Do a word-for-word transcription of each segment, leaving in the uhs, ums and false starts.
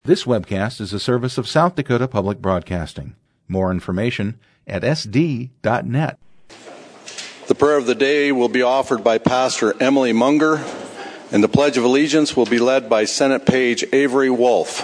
This webcast is a service of South Dakota Public Broadcasting. More information at s d dot net. The prayer of the day will be offered by Pastor Emily Munger, and the Pledge of Allegiance will be led by Senate Page Avery Wolf.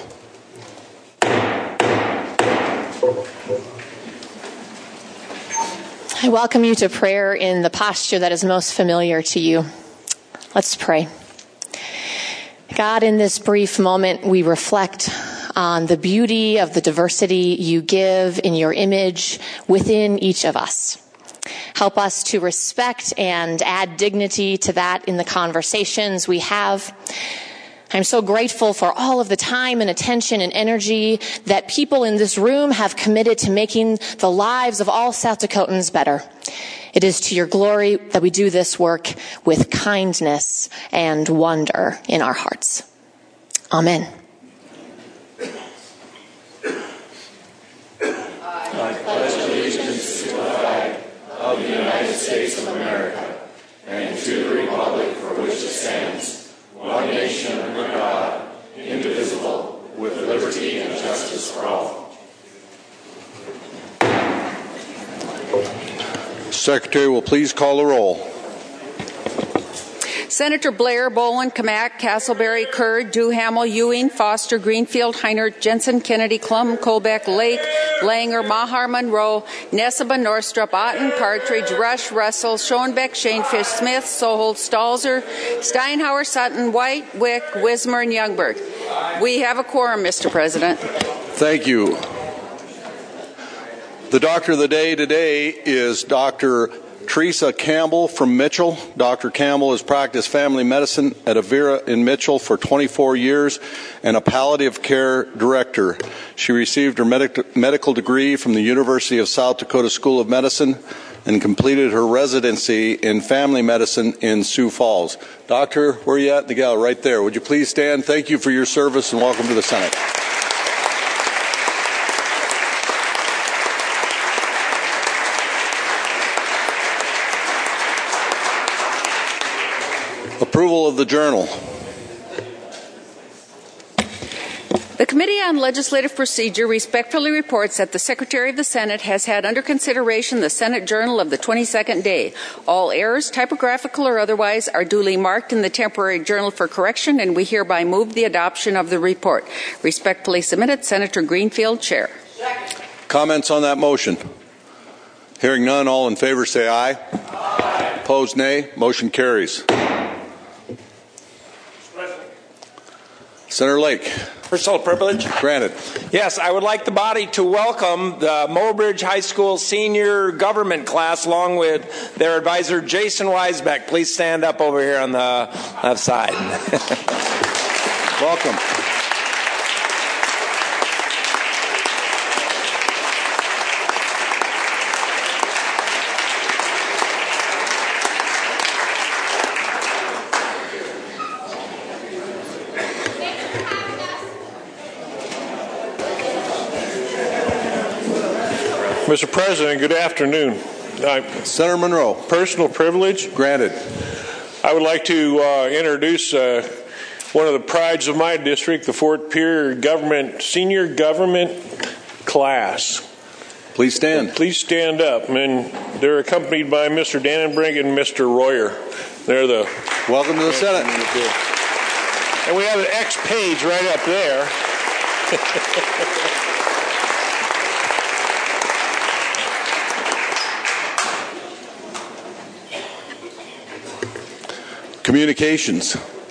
I welcome you to prayer in the posture that is most familiar to you. Let's pray. God, in this brief moment, we reflect on the beauty of the diversity you give in your image within each of us. Help us to respect and add dignity to that in the conversations we have. I'm so grateful for all of the time and attention and energy that people in this room have committed to making the lives of all South Dakotans better. It is to your glory that we do this work with kindness and wonder in our hearts. Amen. I pledge allegiance to the flag of the United States of America and to the republic for which it stands, one nation under God, indivisible, with liberty and justice for all. Secretary will please call the roll. Senator Blair, Boland, Kamak, Castleberry, Kerr, Duhamel, Ewing, Foster, Greenfield, Heinert, Jensen, Kennedy, Klum, Colbeck, Lake, Langer, Mahar, Monroe, Neseba, Norstrup, Otten, Partridge, Rush, Russell, Schoenbeck, Shanefish, Smith, Sohold, Stalzer, Steinhauer, Sutton, White, Wick, Wismer, and Youngberg. We have a quorum, Mister President. Thank you. The doctor of the day today is Doctor Teresa Campbell from Mitchell. Doctor Campbell has practiced family medicine at Avera in Mitchell for twenty-four years and a palliative care director. She received her medic- medical degree from the University of South Dakota School of Medicine and completed her residency in family medicine in Sioux Falls. Doctor, where are you at in the gallery? Right there. Would you please stand? Thank you for your service and welcome to the Senate. Approval of the journal. The Committee on Legislative Procedure respectfully reports that the Secretary of the Senate has had under consideration the Senate Journal of the twenty-second day. All errors, typographical or otherwise, are duly marked in the temporary journal for correction, and we hereby move the adoption of the report. Respectfully submitted, Senator Greenfield, Chair. Comments on that motion? Hearing none, all in favor say aye. Aye. Opposed, nay. Motion carries. Senator Lake. Personal privilege? Granted. Yes, I would like the body to welcome the Mobridge High School senior government class along with their advisor, Jason Weisbeck. Please stand up over here on the left side. Welcome. Mister President, good afternoon. I, Senator Monroe. Personal privilege? Granted. I would like to uh, introduce uh, one of the prides of my district, the Fort Pierre Government Senior Government Class. Please stand. And please stand up. And they're accompanied by Mister Dannenbrink and Mister Royer. They're the... Welcome to the Senate. And we have an X page right up there. Communications.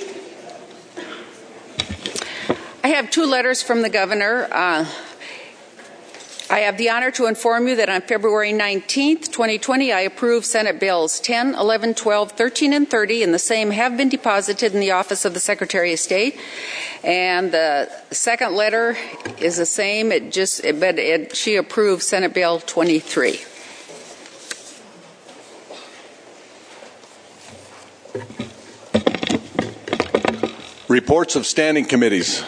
I have two letters from the governor. Uh, I have the honor to inform you that on February nineteenth, twenty twenty, I approved Senate Bills ten, eleven, twelve, thirteen, and thirty, and the same have been deposited in the office of the Secretary of State. And the second letter is the same, it just, but it, she approved Senate Bill twenty-three. Reports of standing committees.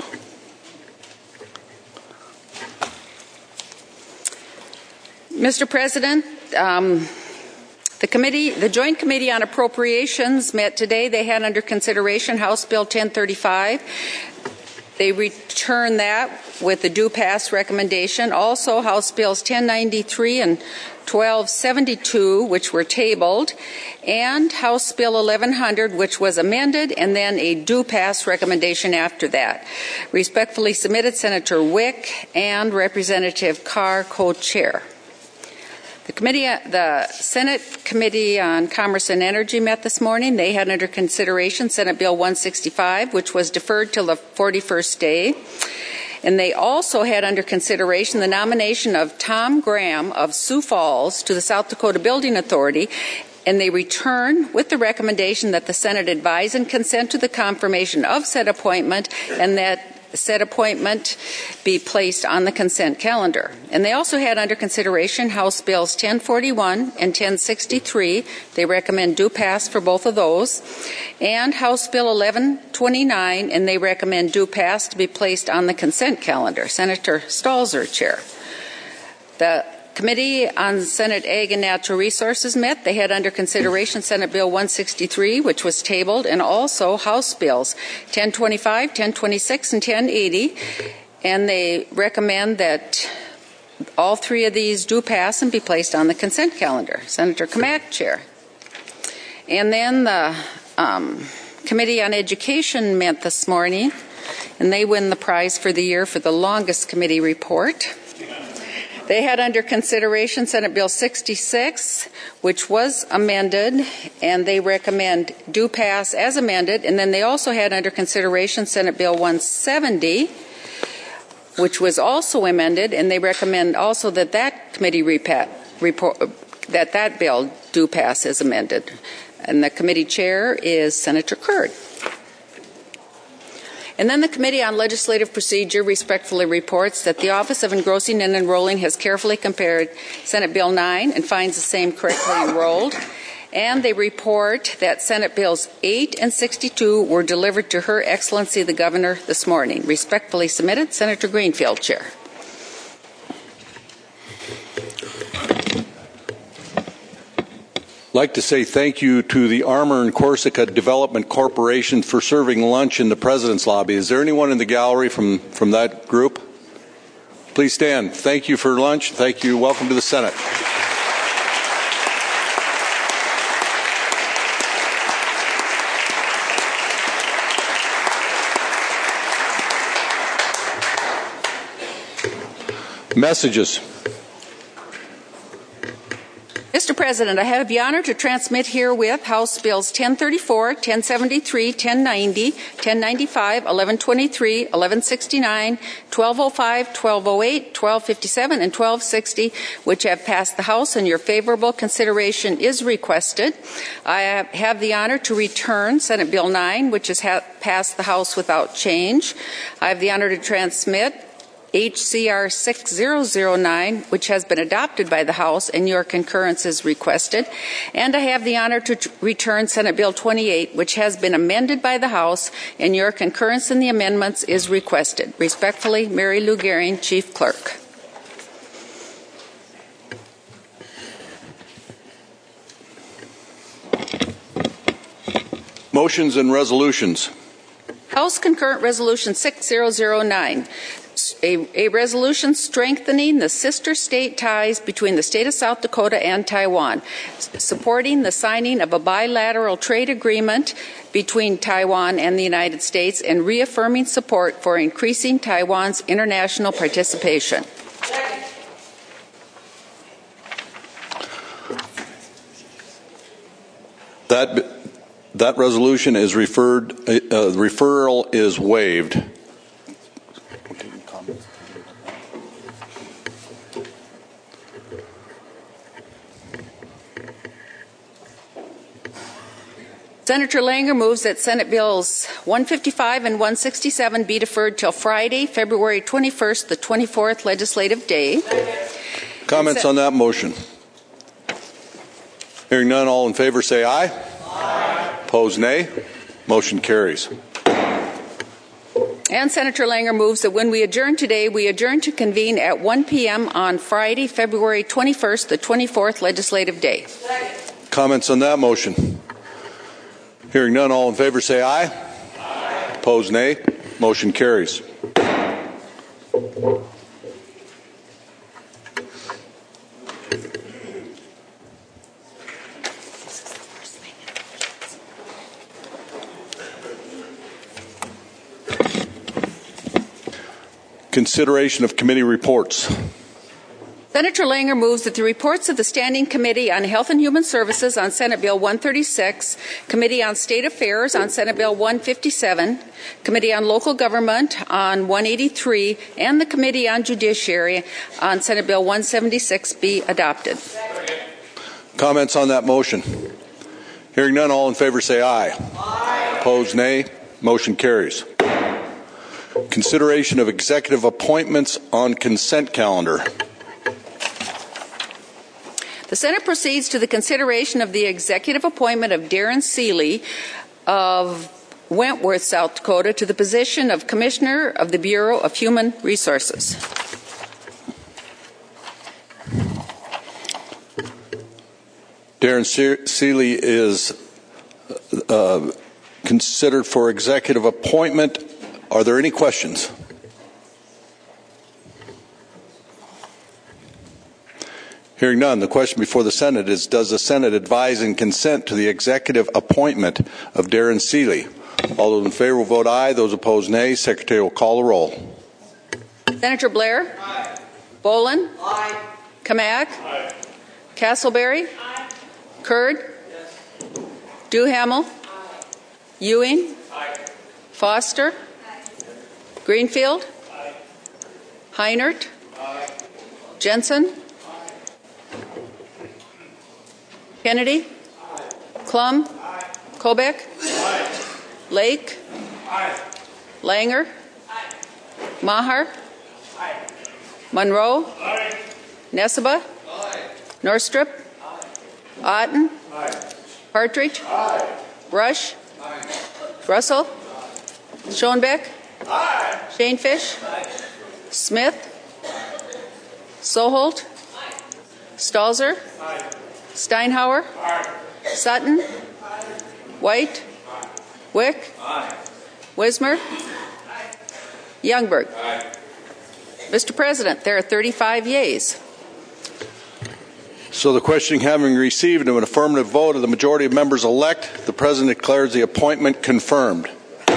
Mister President, um, the committee, the Joint Committee on Appropriations met today. They had under consideration House Bill ten thirty-five. They return that with the due pass recommendation. Also, House Bills ten ninety-three and twelve seventy-two, which were tabled, and House Bill eleven hundred, which was amended, and then a due pass recommendation after that. Respectfully submitted, Senator Wick and Representative Carr, co-chair. The committee, the Senate Committee on Commerce and Energy met this morning. They had under consideration Senate Bill one sixty-five, which was deferred till the forty-first day. And they also had under consideration the nomination of Tom Graham of Sioux Falls to the South Dakota Building Authority. And they return with the recommendation that the Senate advise and consent to the confirmation of said appointment, and that said appointment be placed on the consent calendar. And they also had under consideration House Bills ten forty-one and ten sixty-three. They recommend due pass for both of those. And House Bill eleven twenty-nine, and they recommend due pass to be placed on the consent calendar. Senator Stalzer, chair. The Committee on Senate Ag and Natural Resources met. They had under consideration Senate Bill one sixty-three, which was tabled, and also House Bills ten twenty-five, ten twenty-six, and ten eighty. And they recommend that all three of these do pass and be placed on the consent calendar. Senator Kamak, chair. And then the um, Committee on Education met this morning, and they win the prize for the year for the longest committee report. They had under consideration Senate Bill sixty-six, which was amended, and they recommend due pass as amended. And then they also had under consideration Senate Bill one seventy, which was also amended, and they recommend also that that committee repat, report, that that bill do pass as amended. And the committee chair is Senator Curd. And then the Committee on Legislative Procedure respectfully reports that the Office of Engrossing and Enrolling has carefully compared Senate Bill nine and finds the same correctly enrolled. And they report that Senate Bills eight and sixty-two were delivered to Her Excellency the Governor this morning. Respectfully submitted, Senator Greenfield, chair. I'd like to say thank you to the Armor and Corsica Development Corporation for serving lunch in the President's lobby. Is there anyone in the gallery from, from that group? Please stand. Thank you for lunch. Thank you. Welcome to the Senate. Messages. Mister President, I have the honor to transmit herewith House Bills ten thirty-four, ten seventy-three, ten ninety, ten ninety-five, eleven twenty-three, eleven sixty-nine, twelve oh five, twelve oh eight, twelve fifty-seven, and twelve sixty, which have passed the House, and your favorable consideration is requested. I have the honor to return Senate Bill nine, which has ha- passed the House without change. I have the honor to transmit H C R six thousand nine, which has been adopted by the House, and your concurrence is requested. And I have the honor to t- return Senate Bill twenty-eight, which has been amended by the House, and your concurrence in the amendments is requested. Respectfully, Mary Lou Gehring, Chief Clerk. Motions and resolutions. House Concurrent Resolution six thousand nine. A, a resolution strengthening the sister state ties between the state of South Dakota and Taiwan, s- supporting the signing of a bilateral trade agreement between Taiwan and the United States, and reaffirming support for increasing Taiwan's international participation. That, that resolution is referred, uh, referral is waived. Senator Langer moves that Senate Bills one fifty-five and one sixty-seven be deferred till Friday, February twenty-first, the twenty-fourth legislative day. Comments on that motion? Hearing none, all in favor say aye. Aye. Opposed, nay. Motion carries. And Senator Langer moves that when we adjourn today, we adjourn to convene at one p.m. on Friday, February twenty-first, the twenty-fourth legislative day. Comments on that motion? Hearing none, all in favor say aye. Aye. Opposed, nay. Motion carries. Consideration of committee reports. Senator Langer moves that the reports of the Standing Committee on Health and Human Services on Senate Bill one thirty-six, Committee on State Affairs on Senate Bill one fifty-seven, Committee on Local Government on one eighty-three, and the Committee on Judiciary on Senate Bill one seventy-six be adopted. Comments on that motion? Hearing none, all in favor say aye. Aye. Opposed, nay. Motion carries. Consideration of executive appointments on consent calendar. The Senate proceeds to the consideration of the executive appointment of Darren Seeley of Wentworth, South Dakota, to the position of Commissioner of the Bureau of Human Resources. Darren Seeley is uh, considered for executive appointment. Are there any questions? Hearing none, the question before the Senate is, does the Senate advise and consent to the executive appointment of Darren Seeley? All those in favor will vote aye. Those opposed, nay. Secretary will call the roll. Senator Blair? Aye. Boland? Aye. Kamak? Aye. Castleberry? Aye. Kurd? Yes. Duhamel? Aye. Ewing? Aye. Foster? Aye. Greenfield? Aye. Heinert? Aye. Jensen? Kennedy? Aye. Klum? Aye. Kobeck? Aye. Lake? Aye. Langer? Aye. Maher? Aye. Monroe? Aye. Nesseba? Aye. Norstrip? Aye. Otten? Aye. Partridge? Aye. Rush? Aye. Russell? Schoenbeck? Aye. Shanefish? Aye. Smith? Soholt? Stalzer? Aye. Steinhauer? Aye. Sutton? Aye. White? Aye. Wick? Aye. Wismer? Aye. Youngberg? Aye. Mister President, there are thirty-five yeas. So the question having received an affirmative vote of the majority of members elect, the President declares the appointment confirmed.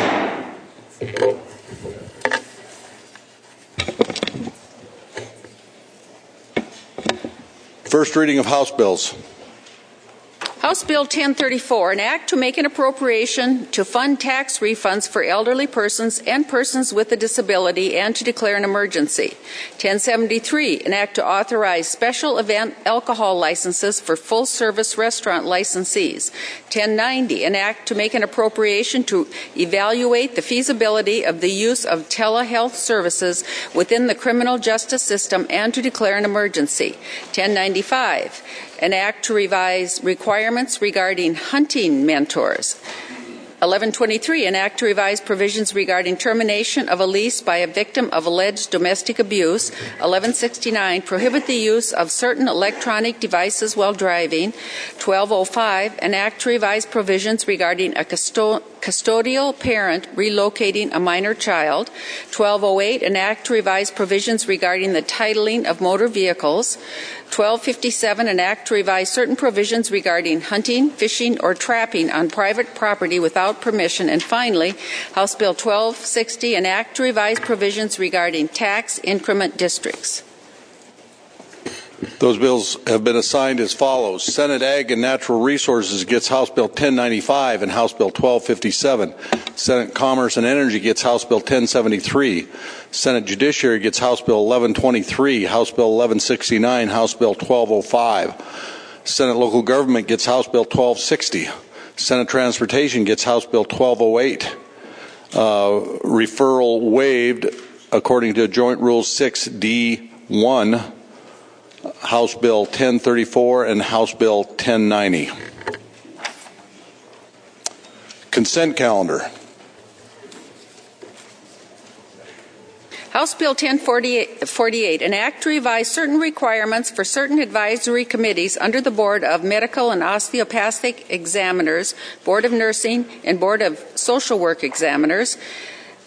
First reading of House bills. House Bill ten thirty-four, an act to make an appropriation to fund tax refunds for elderly persons and persons with a disability and to declare an emergency. ten seventy-three, an act to authorize special event alcohol licenses for full-service restaurant licensees. ten ninety, an act to make an appropriation to evaluate the feasibility of the use of telehealth services within the criminal justice system and to declare an emergency. ten ninety-five, an act to revise requirements regarding hunting mentors. eleven twenty-three, an act to revise provisions regarding termination of a lease by a victim of alleged domestic abuse. eleven sixty-nine, prohibit the use of certain electronic devices while driving. twelve oh five, an act to revise provisions regarding a custo- custodial parent relocating a minor child. twelve oh eight, an act to revise provisions regarding the titling of motor vehicles. twelve fifty-seven, an act to revise certain provisions regarding hunting, fishing, or trapping on private property without permission. And finally, House Bill twelve sixty, an act to revise provisions regarding tax increment districts. Those bills have been assigned as follows. Senate Ag and Natural Resources gets House Bill ten ninety-five and House Bill twelve fifty-seven. Senate Commerce and Energy gets House Bill ten seventy-three. Senate Judiciary gets House Bill eleven twenty-three, House Bill eleven sixty-nine, House Bill twelve oh five. Senate Local Government gets House Bill twelve sixty. Senate Transportation gets House Bill twelve oh eight. Uh, referral waived according to Joint Rule six D one. House Bill ten thirty-four and House Bill ten ninety. Consent calendar. House Bill ten forty-eight, an act to revise certain requirements for certain advisory committees under the Board of Medical and Osteopathic Examiners, Board of Nursing, and Board of Social Work Examiners.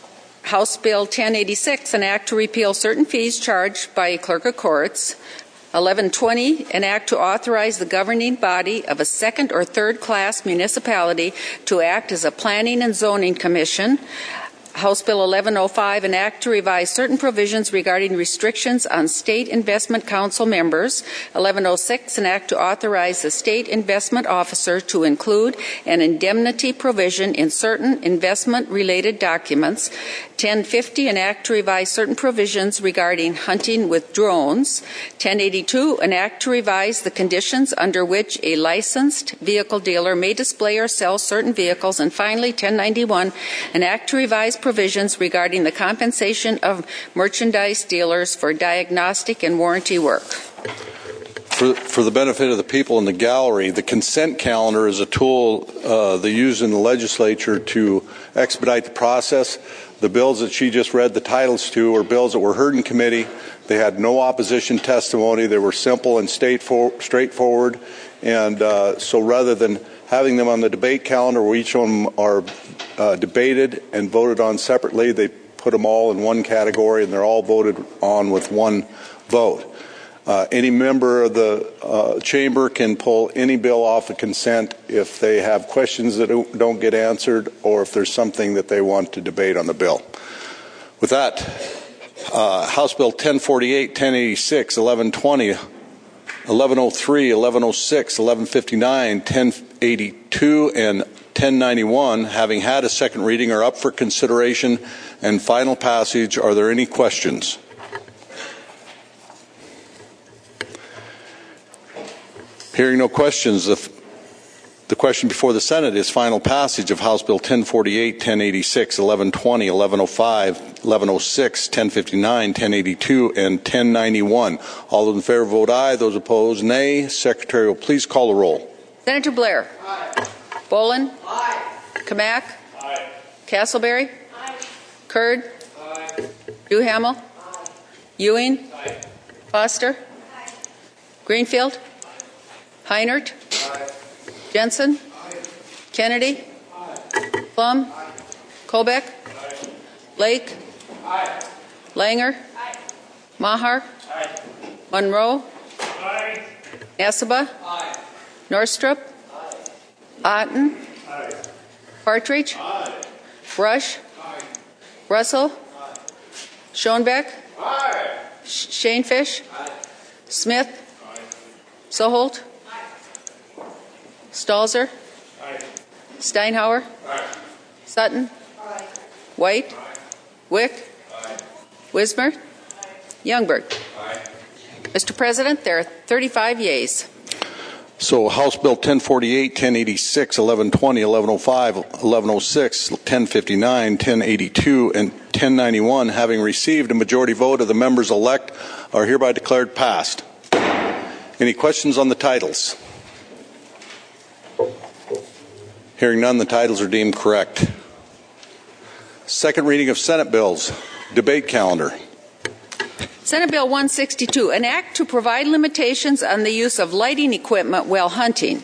House Bill ten eighty-six, an act to repeal certain fees charged by clerk of courts. eleven twenty, an act to authorize the governing body of a second or third class municipality to act as a planning and zoning commission. House Bill eleven oh five, an act to revise certain provisions regarding restrictions on state investment council members. eleven oh six, an act to authorize the state investment officer to include an indemnity provision in certain investment-related documents. ten fifty, an act to revise certain provisions regarding hunting with drones. ten eighty-two, an act to revise the conditions under which a licensed vehicle dealer may display or sell certain vehicles. And finally, ten ninety-one, an act to revise provisions regarding the compensation of merchandise dealers for diagnostic and warranty work. For, for the benefit of the people in the gallery, the consent calendar is a tool uh, they use in the legislature to expedite the process. The bills that she just read the titles to are bills that were heard in committee. They had no opposition testimony. They were simple and straightforward. And uh, so rather than having them on the debate calendar where each of them are uh, debated and voted on separately, they put them all in one category and they're all voted on with one vote. Uh, any member of the uh, chamber can pull any bill off of consent if they have questions that don't get answered or if there's something that they want to debate on the bill. With that, uh, House Bill ten forty-eight, ten eighty-six, eleven twenty, eleven oh three, eleven oh six, eleven fifty-nine, ten eighty-two, and ten ninety-one, having had a second reading, are up for consideration and final passage. Are there any questions? Hearing no questions, the, the question before the Senate is final passage of House Bill ten forty-eight, ten eighty-six, eleven twenty, eleven oh five, eleven oh six, ten fifty-nine, ten eighty-two, and ten ninety-one. All those in favor vote aye. Those opposed, nay. Secretary will please call the roll. Senator Blair. Aye. Bolin. Aye. Kamak. Aye. Castleberry. Aye. Kurd. Aye. Duhamel. Aye. Ewing. Aye. Foster. Aye. Greenfield. Heinert. Aye. Jensen. Aye. Kennedy. Aye. Plum. Aye. Colbeck. Aye. Lake. Aye. Langer. Aye. Maher. Aye. Monroe. Aye. Nesseba. Aye. Norstrup. Aye. Otten. Aye. Partridge. Aye. Brush. Aye. Russell. Aye. Schoenbeck. Aye. Sh- Shanefish. Aye. Smith. Aye. Soholt. Aye. Stalzer. Aye. Steinhauer. Aye. Sutton. Aye. White. Aye. Wick. Aye. Wismer. Youngberg. Aye. Mister President, there are thirty-five yeas. So House Bill ten forty-eight, ten eighty-six, eleven twenty, eleven oh five, eleven oh six, ten fifty-nine, ten eighty-two, and ten ninety-one, having received a majority vote of the members elect, are hereby declared passed. Any questions on the titles? Hearing none, the titles are deemed correct. Second reading of Senate bills. Debate calendar. Senate Bill one sixty-two, an act to provide limitations on the use of lighting equipment while hunting.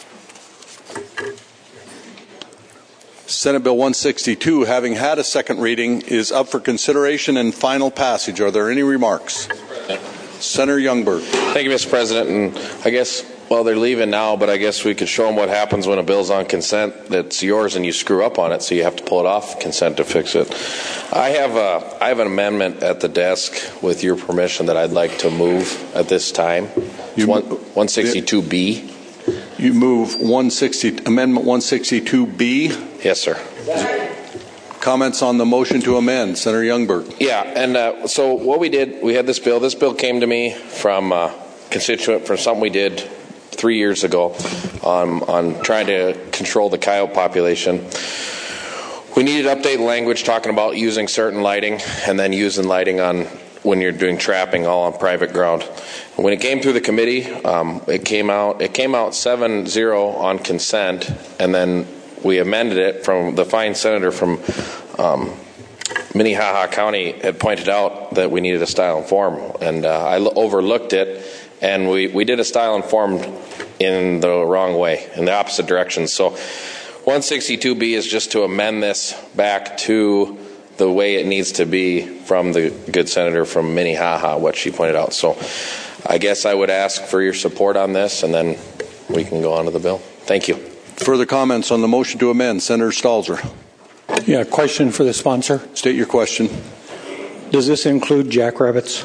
Senate Bill one sixty-two, having had a second reading, is up for consideration and final passage. Are there any remarks? Senator Youngberg. Thank you, Mister President. And I guess, well, they're leaving now, but I guess we could show them what happens when a bill's on consent that's yours and you screw up on it, so you have to pull it off consent to fix it. I have a, I have an amendment at the desk, with your permission, that I'd like to move at this time. You, one sixty-two B. You move one sixty, Amendment one sixty-two B? Yes, sir. Comments on the motion to amend, Senator Youngberg. Yeah, and uh, so what we did, we had this bill. This bill came to me from a constituent for something we did three years ago on, on trying to control the coyote population. We needed to update language talking about using certain lighting and then using lighting on when you're doing trapping all on private ground. When it came through the committee, um, it came out it came out seven zero on consent, and then we amended it. From the fine senator from um, Minnehaha County had pointed out that we needed a style and form, and uh, I l- overlooked it, and we, we did a style and form in the wrong way, in the opposite direction. So one sixty-two B is just to amend this back to the way it needs to be from the good senator from Minnehaha, what she pointed out. So I guess I would ask for your support on this, and then we can go on to the bill. Thank you. Further comments on the motion to amend? Senator Stalzer. Yeah, question for the sponsor. State your question. Does this include jackrabbits?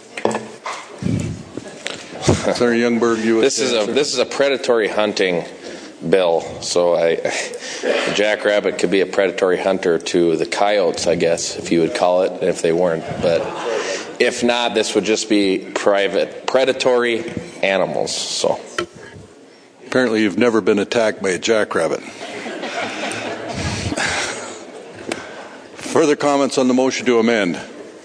Senator Youngberg, you. This is a this is a predatory hunting bill. So I, the jackrabbit could be a predatory hunter to the coyotes, I guess, if you would call it, if they weren't. But if not, this would just be private predatory animals. So apparently, you've never been attacked by a jackrabbit. Further comments on the motion to amend?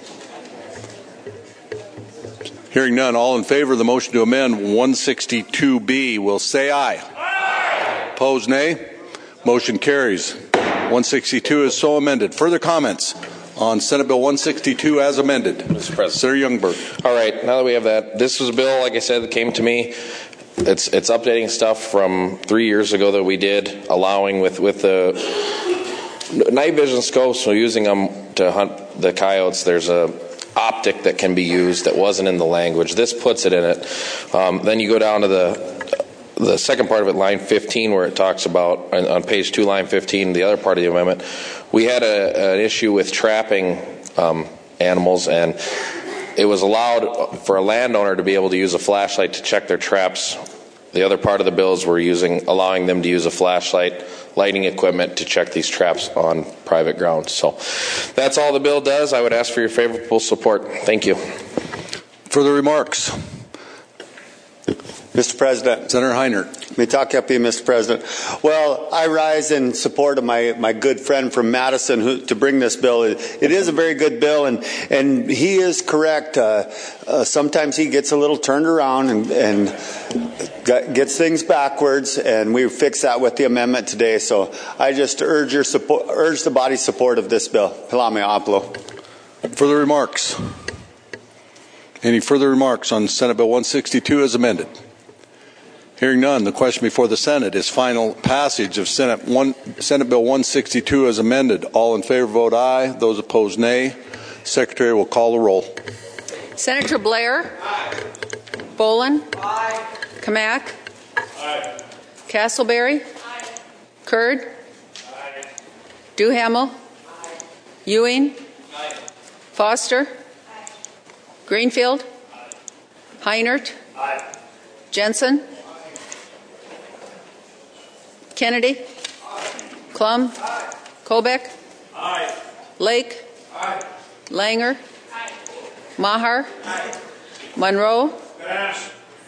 Hearing none, all in favor of the motion to amend one sixty-two B will say aye. Aye. Opposed, nay. Motion carries. one sixty-two is so amended. Further comments on Senate Bill one sixty-two as amended? Mister President. Senator Youngberg. All right, now that we have that, this was a bill, like I said, that came to me. It's it's updating stuff from three years ago that we did, allowing with, with the night vision scopes, so using them to hunt the coyotes. There's a optic that can be used that wasn't in the language. This puts it in it. Um, then you go down to the the second part of it, line fifteen, where it talks about, on, on page two, line fifteen, the other part of the amendment, we had a, an issue with trapping um, animals, and it was allowed for a landowner to be able to use a flashlight to check their traps. The other part of the bills were using, allowing them to use a flashlight, lighting equipment to check these traps on private ground. So that's all the bill does. I would ask for your favorable support. Thank you. Further remarks? Mister President. Senator Heinert. Mitakepi, Mister President. Well, I rise in support of my, my good friend from Madison who, to bring this bill. It, it is a very good bill, and, and he is correct. Uh, uh, sometimes he gets a little turned around and, and gets things backwards, and we fix that with the amendment today. So I just urge your support, urge the body's support of this bill. Pilame Aplo. Further remarks? Any further remarks on Senate Bill one sixty-two as amended? Hearing none, the question before the Senate is final passage of Senate, one, Senate Bill one sixty-two as amended. All in favor vote aye. Those opposed nay. Secretary will call the roll. Senator Blair. Aye. Bolin. Aye. Kamak. Aye. Castleberry. Aye. Curd. Aye. Duhamel. Aye. Ewing. Aye. Foster. Aye. Greenfield. Aye. Heinert. Aye. Jensen. Aye. Kennedy. Aye. Klum. Aye. Kobeck. Aye. Lake. Aye. Langer. Aye. Maher. Aye. Monroe. Pass.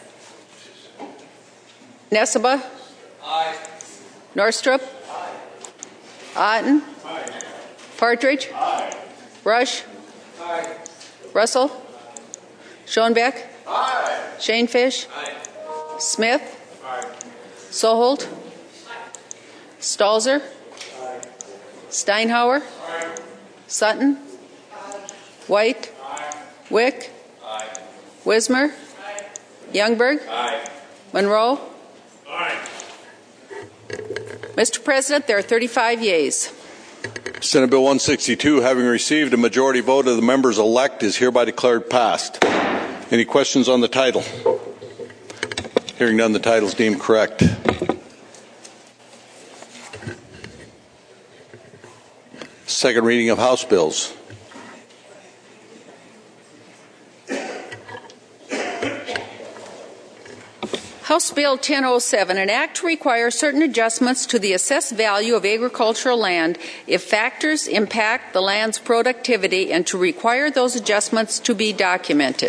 Neseba. Aye. Norstrup. Aye. Otten. Aye. Partridge. Aye. Rush. Aye. Russell. Schoenbeck. Aye. Shanefish. Aye. Smith. Aye. Soholt. Stalzer. Aye. Steinhauer. Aye. Sutton. Aye. White. Aye. Wick. Aye. Wismer. Aye. Youngberg. Aye. Monroe. Aye. Mister President, there are thirty-five yeas. Senate Bill one sixty-two, having received a majority vote of the members elect, is hereby declared passed. Any questions on the title? Hearing none, the title is deemed correct. Second reading of House bills. House Bill ten oh seven, an act to require certain adjustments to the assessed value of agricultural land if factors impact the land's productivity, and to require those adjustments to be documented.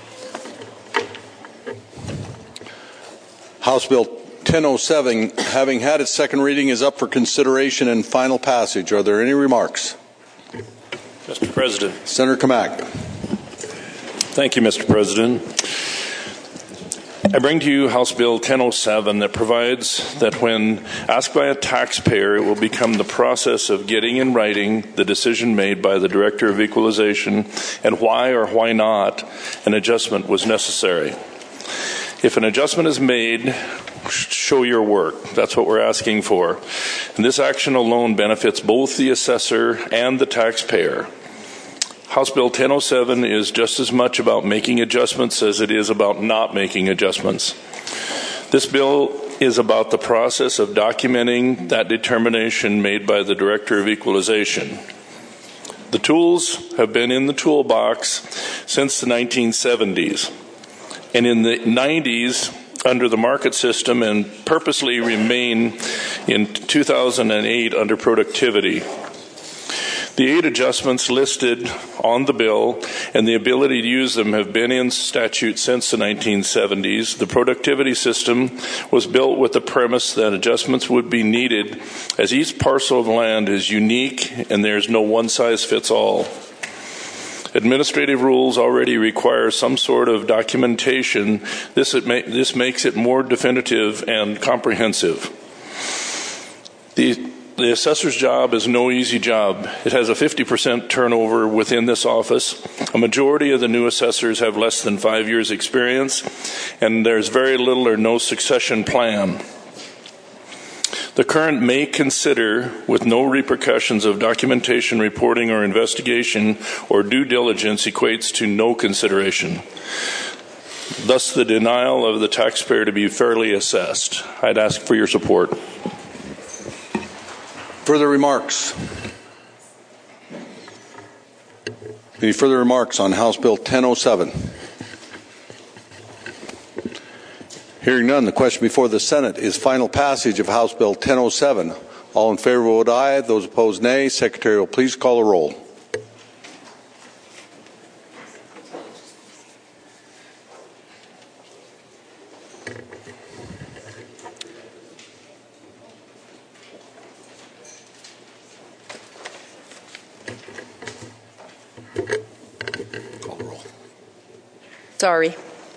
House Bill ten oh seven, having had its second reading, is up for consideration and final passage. Are there any remarks? Mister President. Senator Kamak. Thank you, Mister President. I bring to you House Bill ten oh seven that provides that when asked by a taxpayer, it will become the process of getting in writing the decision made by the Director of Equalization and why or why not an adjustment was necessary. If an adjustment is made, show your work. That's what we're asking for. And this action alone benefits both the assessor and the taxpayer. House Bill ten oh seven is just as much about making adjustments as it is about not making adjustments. This bill is about the process of documenting that determination made by the Director of Equalization. The tools have been in the toolbox since the nineteen seventies, and in the nineties under the market system, and purposely remain in two thousand eight under productivity. The eight adjustments listed on the bill and the ability to use them have been in statute since the nineteen seventies. The productivity system was built with the premise that adjustments would be needed as each parcel of land is unique and there's no one-size-fits-all. Administrative rules already require some sort of documentation. This, it ma- this makes it more definitive and comprehensive. The The assessor's job is no easy job. It has a fifty percent turnover within this office. A majority of the new assessors have less than five years experience, and there's very little or no succession plan. The current may consider, with no repercussions of documentation, reporting, or investigation, or due diligence equates to no consideration. Thus, the denial of the taxpayer to be fairly assessed. I'd ask for your support. Further remarks? Any further remarks on House Bill ten oh seven? Hearing none, the question before the Senate is final passage of House Bill ten oh seven. All in favor vote aye. Those opposed nay. Secretary will please call a roll. Sorry.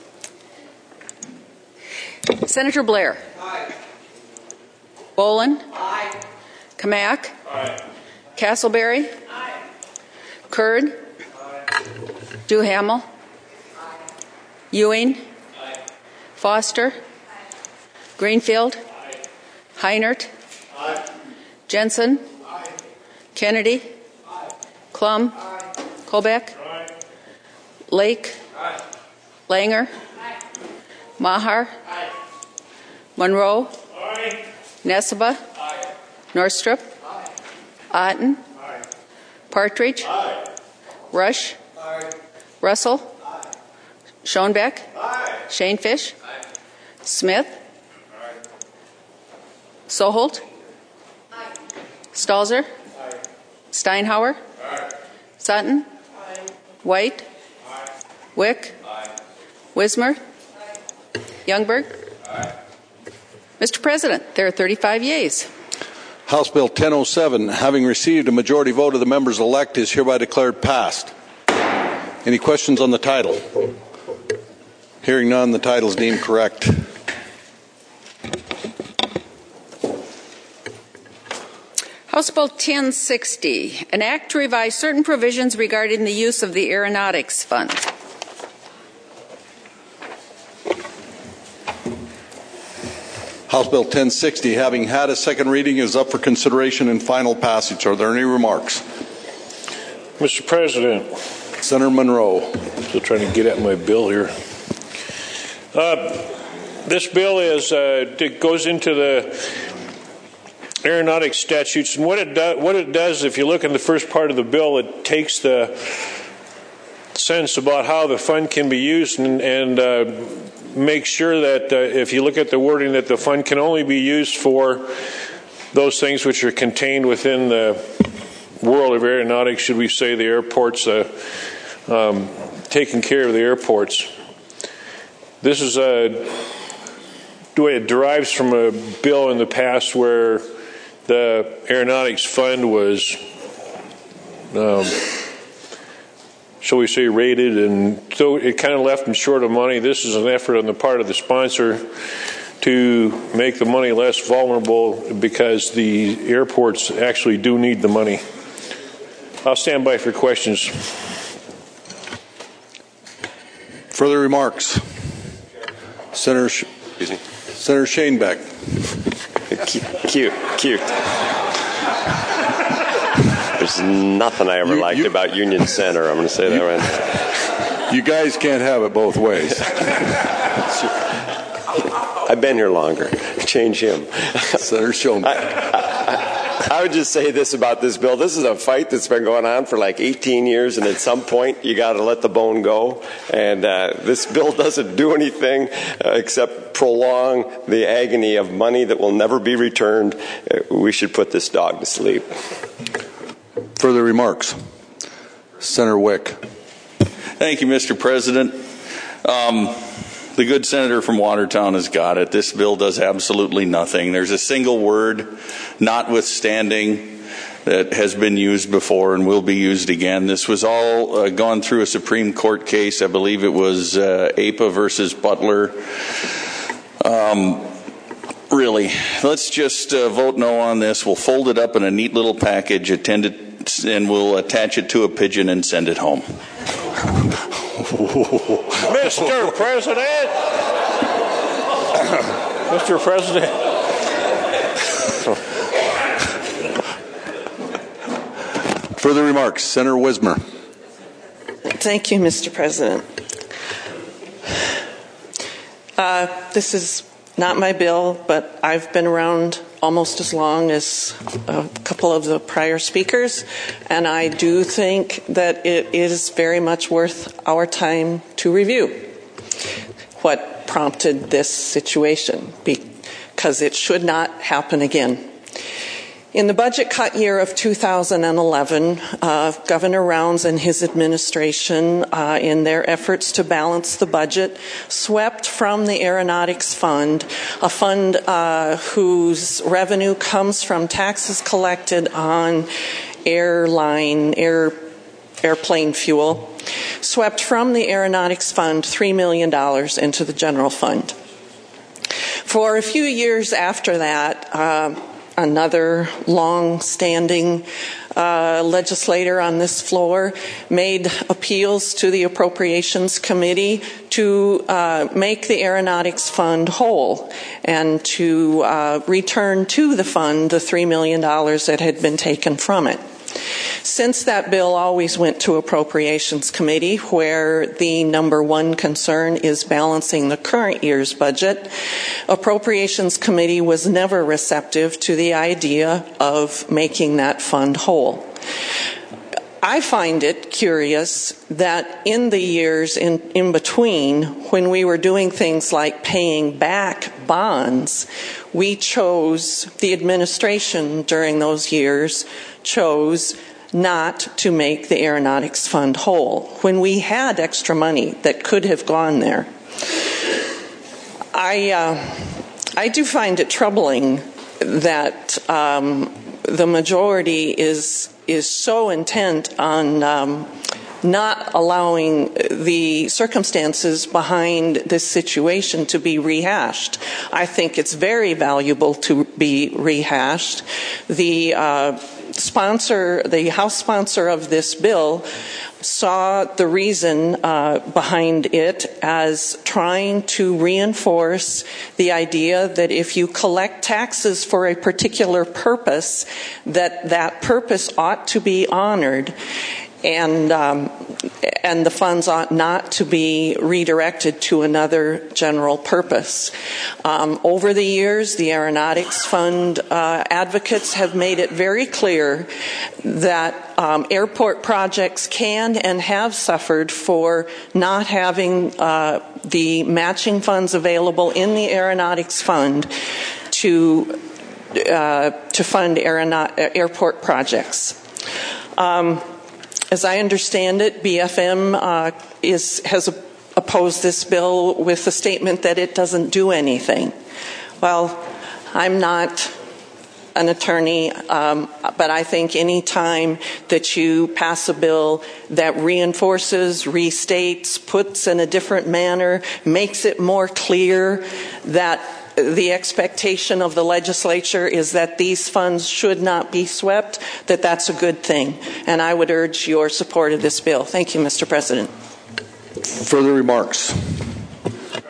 Senator Blair. Aye. Bolin. Aye. Kamak. Aye. Castleberry. Aye. Curd. Aye. Duhamel. Aye. Ewing. Aye. Foster. Aye. Greenfield. Aye. Heinert. Aye. Jensen. Aye. Kennedy. Aye. Klum. Aye. Colbeck. Aye. Lake. Aye. Langer. Aye. Maher. Aye. Monroe. Aye. Nesseba. Aye. Norstrup. Aye. Otten. Aye. Partridge. Aye. Rush. Aye. Russell. Aye. Schoenbeck. Aye. Shanefish. Aye. Smith. Aye. Soholt. Aye. Stalzer. Aye. Steinhauer. Aye. Sutton. Aye. White. Aye. Wick. Aye. Wismer. Aye. Youngberg. Aye. Mister President, there are thirty-five yeas. House Bill ten oh seven, having received a majority vote of the members elect, is hereby declared passed. Any questions on the title? Hearing none, the title is deemed correct. House Bill ten sixty, an act to revise certain provisions regarding the use of the Aeronautics Fund. House Bill ten sixty, having had a second reading, is up for consideration and final passage. Are there any remarks? Mister President. Senator Monroe. Still trying to get at my bill here. Uh, this bill is uh, it goes into the aeronautics statutes, and what it do, what it does, if you look in the first part of the bill, it takes the sense about how the fund can be used and, and uh, make sure that uh, if you look at the wording, that the fund can only be used for those things which are contained within the world of aeronautics, should we say the airports, uh, um, taking care of the airports. This is a, the way it derives from a bill in the past where the aeronautics fund was, um, shall we say, raided, and so it kind of left them short of money. This is an effort on the part of the sponsor to make the money less vulnerable because the airports actually do need the money. I'll stand by for questions. Further remarks? Senator, Sh- Excuse me. Senator Shanebeck. Cute, cute. There's nothing I ever You- liked you- about Union Center. I'm going to say that right now. You guys can't have it both ways. I've been here longer. Change him. Senator Schoenberg. I, I, I would just say this about this bill. This is a fight that's been going on for like eighteen years, and at some point you got to let the bone go. And uh, this bill doesn't do anything uh, except prolong the agony of money that will never be returned. Uh, we should put this dog to sleep. Further remarks? Senator Wick. Thank you, Mister President. Um, the good senator from Watertown has got it. This bill does absolutely nothing. There's a single word, notwithstanding, that has been used before and will be used again. This was all uh, gone through a Supreme Court case. I believe it was uh, A P A versus Butler. Um, really, let's just uh, vote no on this. We'll fold it up in a neat little package, attend it, and we'll attach it to a pigeon and send it home. Mister President! Mister President. Further remarks? Senator Wismer. Thank you, Mister President. Uh, this is not my bill, but I've been around almost as long as a couple of the prior speakers, and I do think that it is very much worth our time to review what prompted this situation, because it should not happen again. In the budget cut year of two thousand eleven, uh, Governor Rounds and his administration, uh, in their efforts to balance the budget, swept from the Aeronautics Fund, a fund uh, whose revenue comes from taxes collected on airline, air, airplane fuel, swept from the Aeronautics Fund three million dollars into the general fund. For a few years after that, uh, another long-standing uh, legislator on this floor made appeals to the Appropriations Committee to uh, make the Aeronautics Fund whole and to uh, return to the fund the three million dollars that had been taken from it. Since that bill always went to Appropriations Committee, where the number one concern is balancing the current year's budget, Appropriations Committee was never receptive to the idea of making that fund whole. I find it curious that in the years in, in between, when we were doing things like paying back bonds, we chose, the administration during those years chose not to make the Aeronautics Fund whole when we had extra money that could have gone there. I, uh, I do find it troubling that um, the majority is is so intent on um, not allowing the circumstances behind this situation to be rehashed. I think it's very valuable to be rehashed. The uh, sponsor, the House sponsor of this bill, saw the reason uh, behind it as trying to reinforce the idea that if you collect taxes for a particular purpose, that that purpose ought to be honored, and um, and the funds ought not to be redirected to another general purpose. Um, over the years, the Aeronautics Fund uh, advocates have made it very clear that um, airport projects can and have suffered for not having uh, the matching funds available in the Aeronautics Fund to uh, to fund aeronaut- airport projects. Um, As I understand it, B F M uh, is, has opposed this bill with the statement that it doesn't do anything. Well, I'm not an attorney, um, but I think any time that you pass a bill that reinforces, restates, puts in a different manner, makes it more clear that the expectation of the legislature is that these funds should not be swept, that that's a good thing. And I would urge your support of this bill. Thank you, Mister President. Further remarks?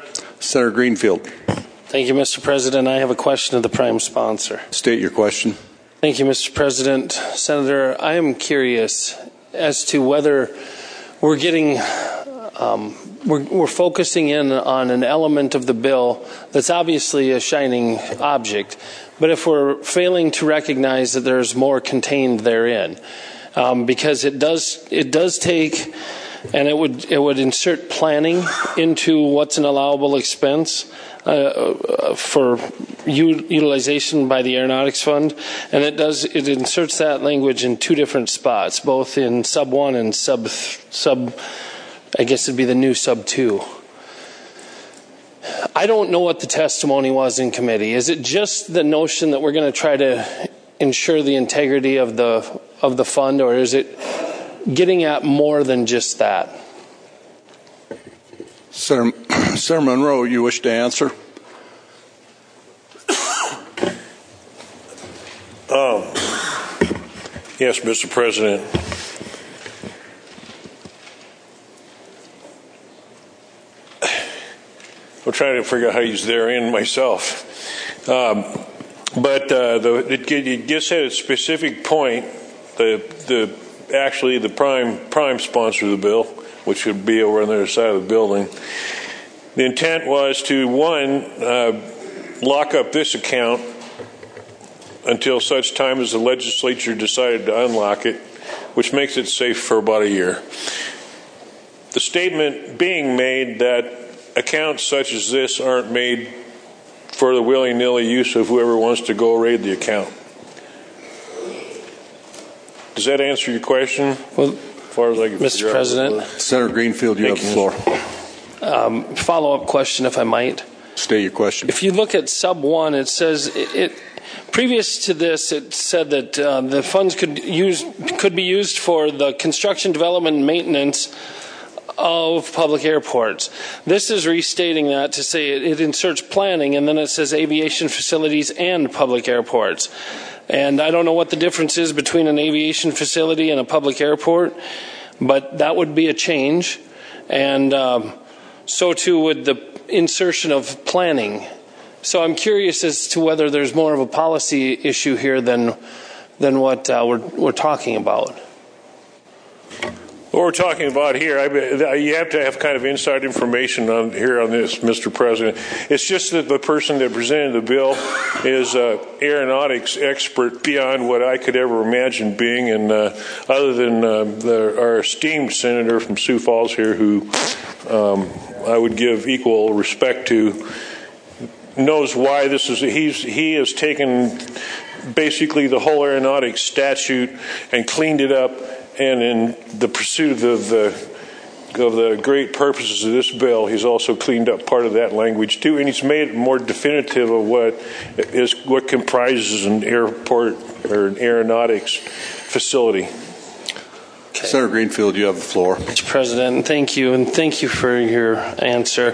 Senator Greenfield. Thank you, Mister President. I have a question of the prime sponsor. State your question. Thank you, Mister President. Senator, I am curious as to whether we're getting, um, we're, we're focusing in on an element of the bill that's obviously a shining object, but if we're failing to recognize that there's more contained therein, um, because it does, it does take, and it would, it would insert planning into what's an allowable expense. Uh, for u- utilization by the Aeronautics Fund, and it does it inserts that language in two different spots, both in sub one and sub sub. I guess it'd be the new sub two. I don't know what the testimony was in committee. Is it just the notion that we're going to try to ensure the integrity of the of the fund, or is it getting at more than just that? Senator, Senator Monroe, you wish to answer? Um, yes, Mister President. I'm trying to figure out how to use therein myself. Um, but uh, the, it, it gets at a specific point, the, the, actually the prime, prime sponsor of the bill, which would be over on the other side of the building. The intent was to, one, uh, lock up this account until such time as the legislature decided to unlock it, which makes it safe for about a year. The statement being made that accounts such as this aren't made for the willy-nilly use of whoever wants to go raid the account. Does that answer your question? Well, as far as I can Mister President. Senator Greenfield, you Thank have the floor. Um, follow-up question, if I might. State your question. If you look at sub one, it says it, it previous to this, it said that uh, the funds could use could be used for the construction, development, and maintenance of public airports. This is restating that to say it, it inserts planning, and then it says aviation facilities and public airports. And I don't know what the difference is between an aviation facility and a public airport, but that would be a change. And um, so too would the insertion of planning. So I'm curious as to whether there's more of a policy issue here than than what uh, we're we're talking about. What we're talking about here, I, you have to have kind of inside information on here on this, Mister President. It's just that the person that presented the bill is an aeronautics expert beyond what I could ever imagine being, and uh, other than uh, the, our esteemed senator from Sioux Falls here, who um, I would give equal respect to, knows why this is. He's he has taken basically the whole aeronautics statute and cleaned it up. And in the pursuit of the of the great purposes of this bill, he's also cleaned up part of that language too, and he's made it more definitive of what is what comprises an airport or an aeronautics facility. Okay. Senator Greenfield, you have the floor. Mister President, thank you, and thank you for your answer.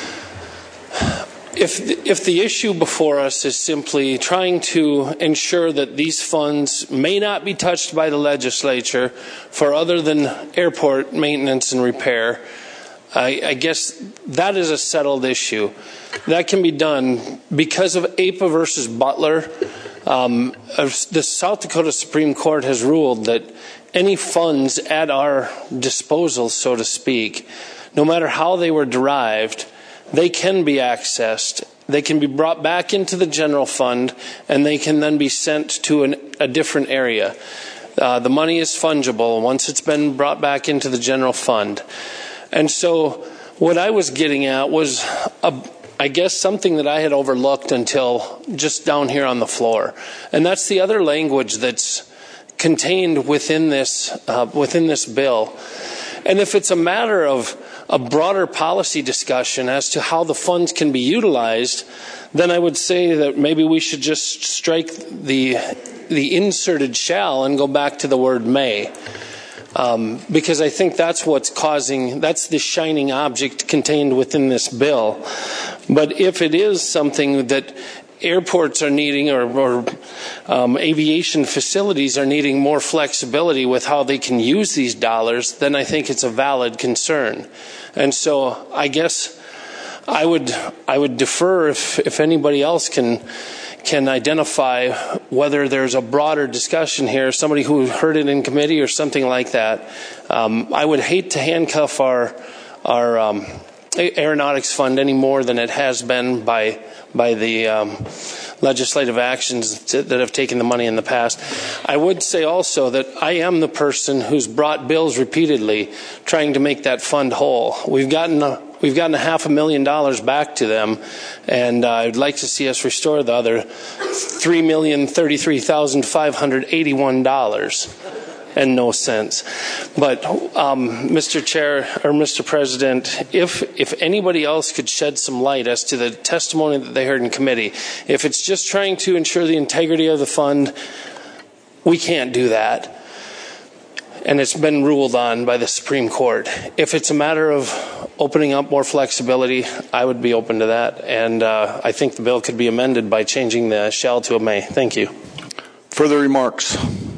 If the, if the issue before us is simply trying to ensure that these funds may not be touched by the legislature for other than airport maintenance and repair, I, I guess that is a settled issue. That can be done because of A P A versus Butler. Um, the South Dakota Supreme Court has ruled that any funds at our disposal, so to speak, no matter how they were derived, they can be accessed. They can be brought back into the general fund, and they can then be sent to an, a different area. Uh, the money is fungible once it's been brought back into the general fund. And so what I was getting at was, a, I guess, something that I had overlooked until just down here on the floor. And that's the other language that's contained within this, uh, within this bill. And if it's a matter of a broader policy discussion as to how the funds can be utilized, then I would say that maybe we should just strike the the inserted shall and go back to the word may. Um, because I think that's what's causing, that's the shining object contained within this bill. But if it is something that airports are needing, or, or um, aviation facilities are needing more flexibility with how they can use these dollars, then I think it's a valid concern. And so I guess I would I would defer if, if anybody else can can identify whether there's a broader discussion here, somebody who heard it in committee or something like that. Um, I would hate to handcuff our our um, aeronautics fund any more than it has been by by the um, legislative actions that have taken the money in the past. I would say also that I am the person who's brought bills repeatedly trying to make that fund whole. We've gotten a, we've gotten a half a million dollars back to them, and uh, I'd like to see us restore the other three million thirty-three thousand five hundred eighty-one dollars. And no cents. But, um, Mister Chair or Mister President, if if anybody else could shed some light as to the testimony that they heard in committee, if it's just trying to ensure the integrity of the fund, we can't do that. And it's been ruled on by the Supreme Court. If it's a matter of opening up more flexibility, I would be open to that. And uh, I think the bill could be amended by changing the shall to a may. Thank you. Further remarks?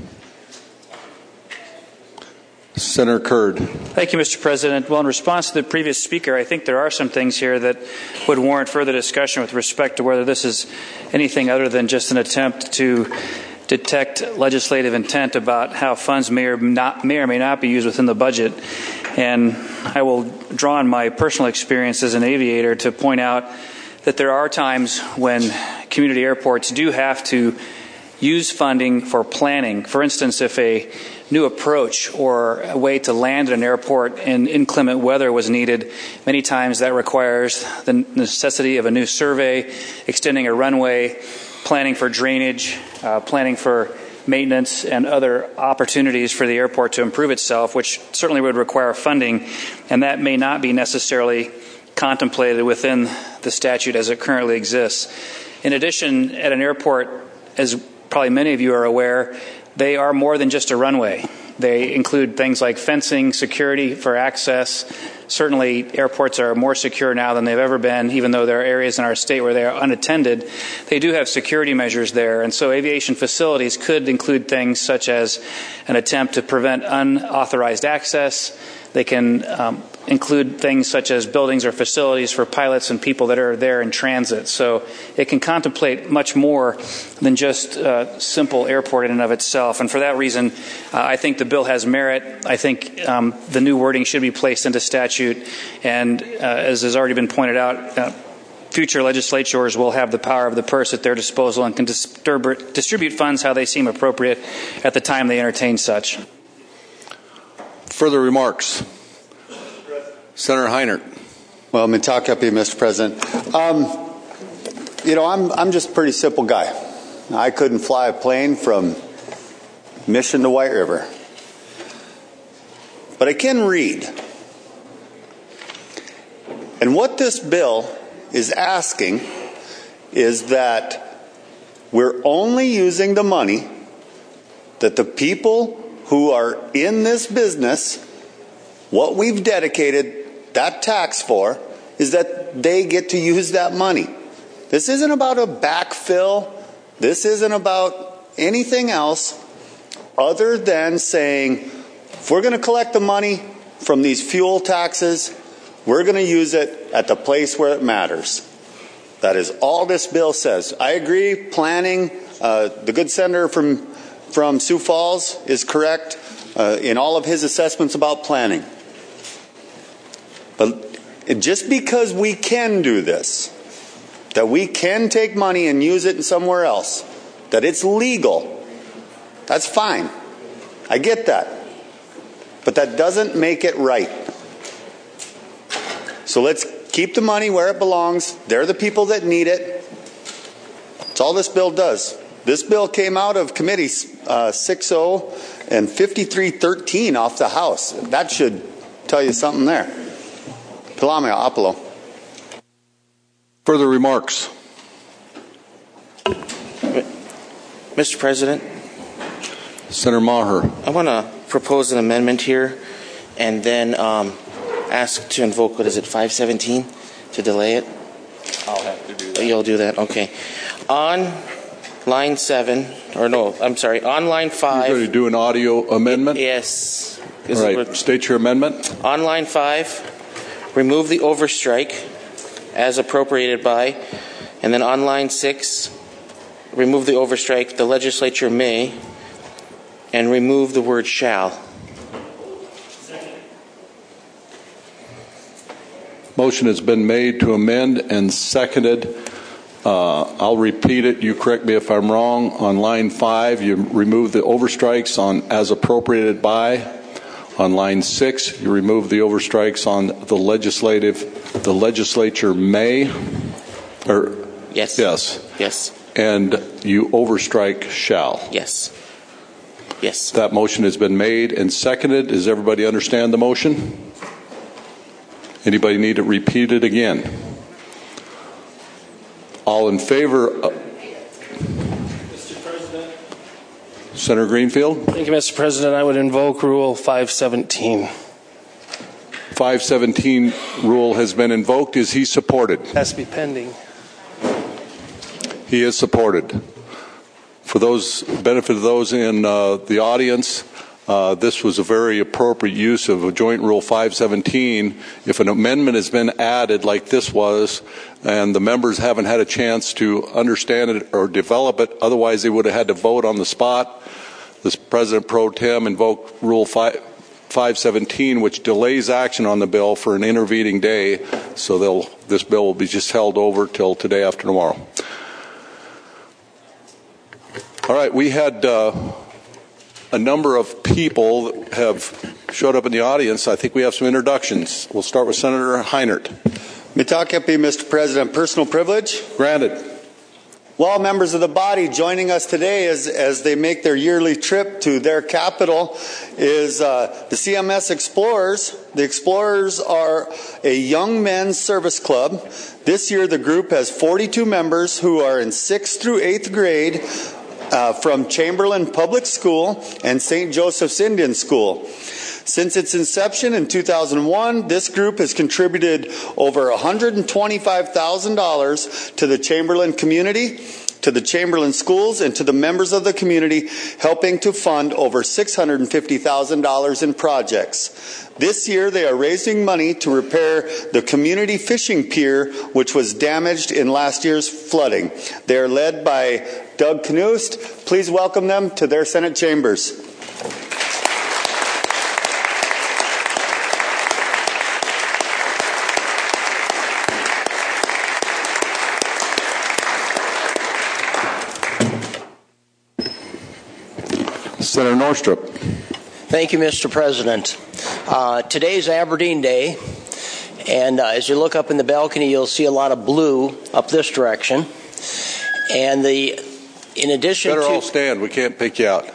Senator Curd. Thank you, Mister President. Well, in response to the previous speaker, I think there are some things here that would warrant further discussion with respect to whether this is anything other than just an attempt to detect legislative intent about how funds may or not, may or may not be used within the budget. And I will draw on my personal experience as an aviator to point out that there are times when community airports do have to use funding for planning. For instance, if a new approach or a way to land at an airport in inclement weather was needed, many times that requires the necessity of a new survey, extending a runway, planning for drainage, uh, planning for maintenance, and other opportunities for the airport to improve itself, which certainly would require funding, and that may not be necessarily contemplated within the statute as it currently exists. In addition, at an airport, as probably many of you are aware, they are more than just a runway. They include things like fencing, security for access. Certainly, airports are more secure now than they've ever been, even though there are areas in our state where they are unattended. They do have security measures there, and so aviation facilities could include things such as an attempt to prevent unauthorized access. They can um, include things such as buildings or facilities for pilots and people that are there in transit. So it can contemplate much more than just uh, simple airport in and of itself. And for that reason, uh, I think the bill has merit. I think um, the new wording should be placed into statute. And uh, as has already been pointed out, uh, future legislatures will have the power of the purse at their disposal and can disturb- distribute funds how they seem appropriate at the time they entertain such. Further remarks? Senator Heinert. Well, Mitakapi, Mister President. Um, you know, I'm I'm just a pretty simple guy. I couldn't fly a plane from Mission to White River. But I can read. And what this bill is asking is that we're only using the money that the people who are in this business, what we've dedicated that tax for, is that they get to use that money. This isn't about a backfill. This isn't about anything else other than saying, if we're going to collect the money from these fuel taxes, we're going to use it at the place where it matters. That is all this bill says. I agree, planning, uh, the good senator from from Sioux Falls is correct uh, in all of his assessments about planning. But just because we can do this, that we can take money and use it somewhere else, that it's legal, that's fine. I get that. But that doesn't make it right. So let's keep the money where it belongs. They're the people that need it. That's all this bill does. This bill came out of committee uh, six oh and fifty-three thirteen off the House. That should tell you something there. Pilamia Apollo. Further remarks? Mister President. Senator Maher. I want to propose an amendment here and then um, ask to invoke, what is it, five seventeen to delay it? I'll have to do that. You'll do that, okay. On line seven, or no, I'm sorry, on line five. You're going to do an audio amendment? Yes. All right, state your amendment. On line five, remove the overstrike as appropriated by. And then on line six, remove the overstrike, the legislature may, and remove the word shall. Motion has been made to amend and seconded. Uh, I'll repeat it. You correct me if I'm wrong. On line five, you remove the overstrikes on as appropriated by. On line six, you remove the overstrikes on the legislative, the legislature may, or yes, yes, yes, and you overstrike shall. Yes, yes. That motion has been made and seconded. Does everybody understand the motion? Anybody need it repeated again? All in favor? Of Mister President. Senator Greenfield? Thank you, Mister President. I would invoke Rule five seventeen. five seventeen rule has been invoked. Is he supported? Has to be pending. He is supported. For those benefit of those in uh, the audience, uh, this was a very appropriate use of a Joint Rule five seventeen. If an amendment has been added like this was, and the members haven't had a chance to understand it or develop it, otherwise they would have had to vote on the spot, the President Pro Tem invoked Rule five seventeen, which delays action on the bill for an intervening day, so they'll, this bill will be just held over till today after tomorrow. All right, we had uh, a number of people that have showed up in the audience. I think we have some introductions. We'll start with Senator Heinert. Mitakepi, Mister President, personal privilege. Granted. Well, members of the body, joining us today as, as they make their yearly trip to their capital is uh, the C M S Explorers. The Explorers are a young men's service club. This year the group has forty-two members who are in sixth through eighth grade uh, from Chamberlain Public School and Saint Joseph's Indian School. Since its inception in two thousand one, this group has contributed over one hundred twenty-five thousand dollars to the Chamberlain community, to the Chamberlain schools, and to the members of the community, helping to fund over six hundred fifty thousand dollars in projects. This year, they are raising money to repair the community fishing pier, which was damaged in last year's flooding. They are led by Doug Knust. Please welcome them to their Senate chambers. Senator Norstrup. Thank you, Mister President. Uh, today's Aberdeen Day, and uh, as you look up in the balcony, you'll see a lot of blue up this direction. And the, in addition Better to... all stand. We can't pick you out.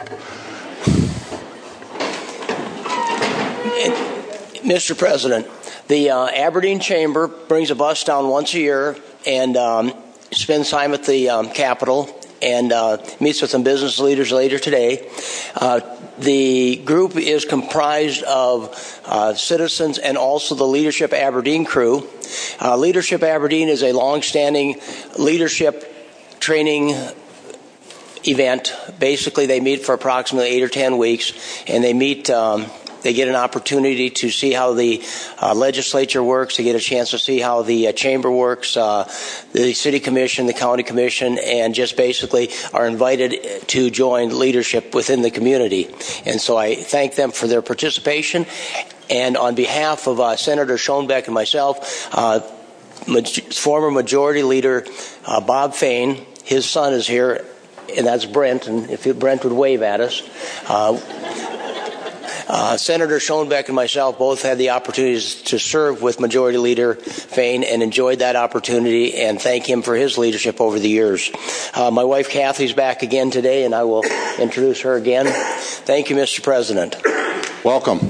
Mister President, the uh, Aberdeen Chamber brings a bus down once a year and um, spends time at the um, Capitol and uh, meets with some business leaders later today. Uh, the group is comprised of uh, citizens and also the Leadership Aberdeen crew. Uh, Leadership Aberdeen is a long-standing leadership training event. Basically, they meet for approximately eight or ten weeks, and they meet... Um, They get an opportunity to see how the uh, legislature works. They get a chance to see how the uh, chamber works, uh, the city commission, the county commission, and just basically are invited to join leadership within the community. And so I thank them for their participation. And on behalf of uh, Senator Schoenbeck and myself, uh, ma- former Majority Leader uh, Bob Fain, his son is here, and that's Brent. And if Brent would wave at us. Uh, Uh, Senator Schoenbeck and myself both had the opportunities to serve with Majority Leader Fain and enjoyed that opportunity, and thank him for his leadership over the years. Uh, my wife Kathy's back again today, and I will introduce her again. Thank you, Mister President. Welcome.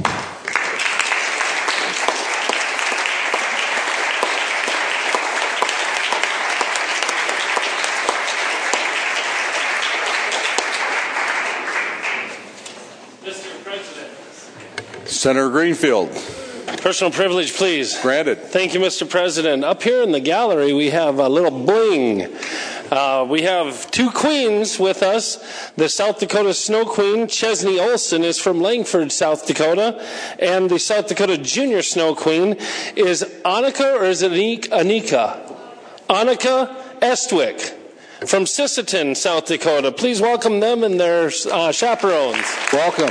Senator Greenfield. Personal privilege, please. Granted. Thank you, Mister President. Up here in the gallery, we have a little bling. Uh, we have two queens with us. The South Dakota Snow Queen, Chesney Olson, is from Langford, South Dakota. And the South Dakota Junior Snow Queen is Annika, or is it Anika? Annika Estwick from Sisseton, South Dakota. Please welcome them and their uh, chaperones. Welcome.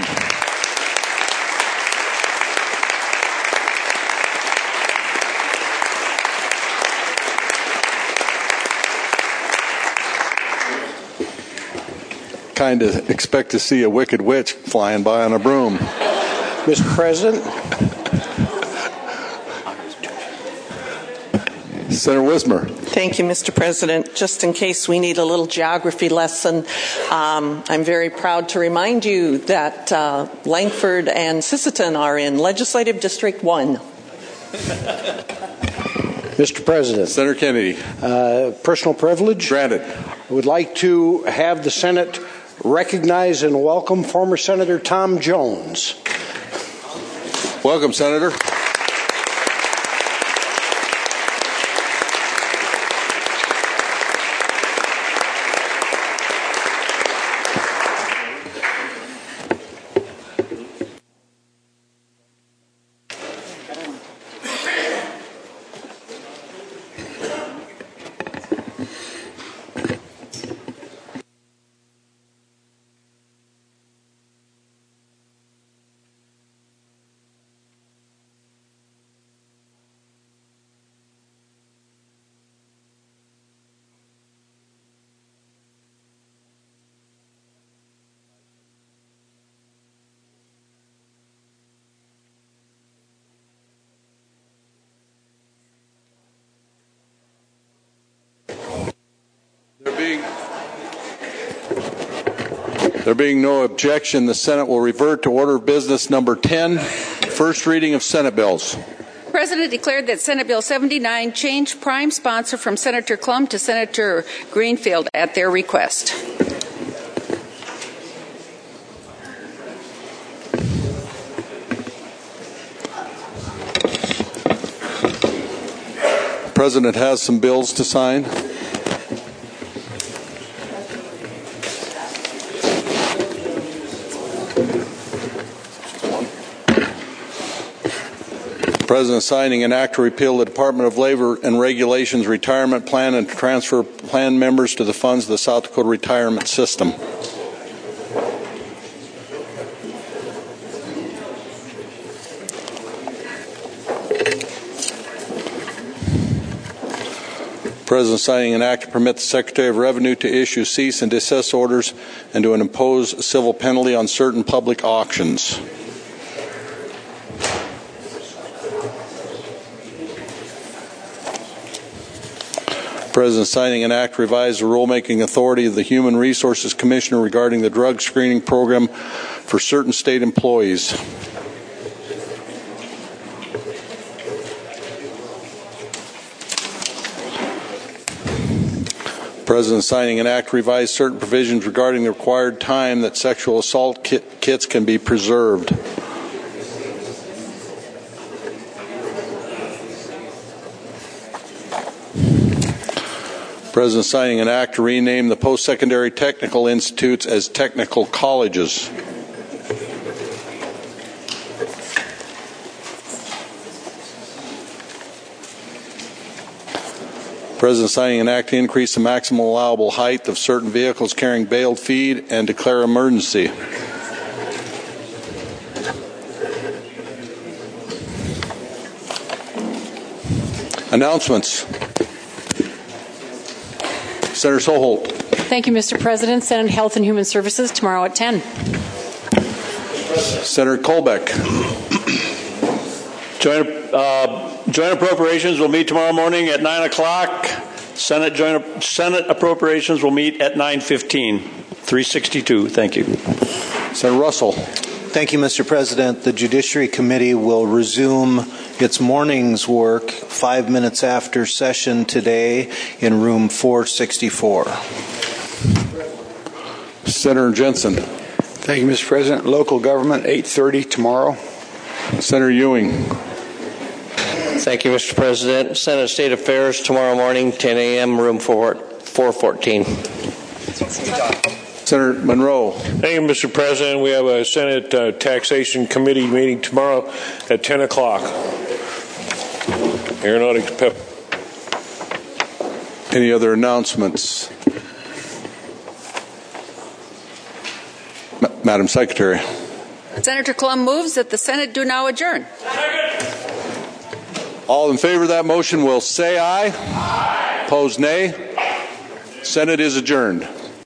Kind of expect to see a wicked witch flying by on a broom. Mister President. Senator Wismer. Thank you, Mister President. Just in case we need a little geography lesson, um, I'm very proud to remind you that uh, Langford and Sisseton are in Legislative District one. Mister President. Senator Kennedy. Uh, personal privilege. Granted. I would like to have the Senate recognize and welcome former Senator Tom Jones. Welcome, Senator. There being, there being no objection, the Senate will revert to order of business number ten, first reading of Senate bills. The President declared that Senate Bill seventy-nine changed prime sponsor from Senator Klum to Senator Greenfield at their request. The President has some bills to sign. President signing an act to repeal the Department of Labor and Regulations retirement plan and to transfer plan members to the funds of the South Dakota retirement system. President signing an act to permit the Secretary of Revenue to issue cease and desist orders and to impose a civil penalty on certain public auctions. President signing an act to revise the rulemaking authority of the Human Resources Commissioner regarding the drug screening program for certain state employees. President signing an act to revise certain provisions regarding the required time that sexual assault kit kits can be preserved. President signing an act to rename the post-secondary technical institutes as technical colleges. President signing an act to increase the maximum allowable height of certain vehicles carrying baled feed and declare emergency. Announcements. Senator Soholt. Thank you, Mister President. Senate Health and Human Services tomorrow at ten. Senator Colbeck. Joint, uh, joint appropriations will meet tomorrow morning at nine o'clock. Senate joint Senate appropriations will meet at nine fifteen. three sixty-two. Thank you. Senator Russell. Thank you, Mister President. The Judiciary Committee will resume its morning's work five minutes after session today in room four sixty-four. Senator Jensen. Thank you, Mister President. Local government, eight thirty tomorrow. Senator Ewing. Thank you, Mister President. Senate State Affairs tomorrow morning, ten a.m., room four fourteen. Senator Monroe. Thank you, Mister President. We have a Senate uh, Taxation Committee meeting tomorrow at ten o'clock. Aeronautics Pep. Any other announcements? Ma- Madam Secretary. Senator Klum moves that the Senate do now adjourn. All in favor of that motion will say aye. Aye. Opposed, nay. Senate is adjourned.